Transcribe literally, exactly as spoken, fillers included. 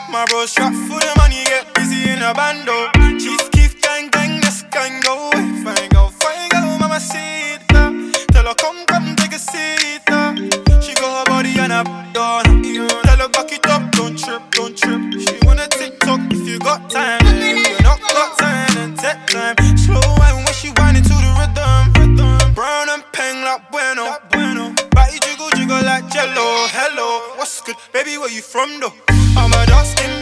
My bro strap for the money, get busy in a bando. Chief Keef gang gang, this gang go. Fine go, fine go, mama see it. Tell her come, come take a seat. She got her body and her done. Tell her back it up, don't trip, don't trip. She wanna TikTok if you got time. If you not got time, then take time. Slow wine when she whining to the rhythm. Brown and peng like bueno. Body jiggle jiggle like jello. Hello, what's good, baby? Where you from though? I'm a dark skin